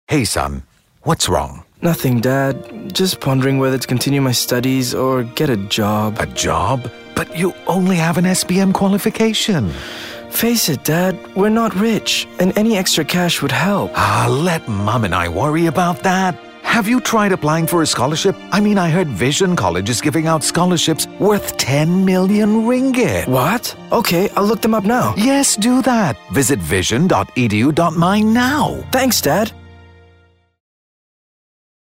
Hey, son. What's wrong? Nothing, Dad. Just pondering whether to continue my studies or get a job. A job? But you only have an SPM qualification. Face it, Dad, we're not rich, and any extra cash would help. Let Mom and I worry about that. Have you tried applying for a scholarship? I heard Vision College is giving out scholarships worth 10 million ringgit. What? Okay, I'll look them up now. Yes, do that. Visit vision.edu.my now. Thanks, Dad.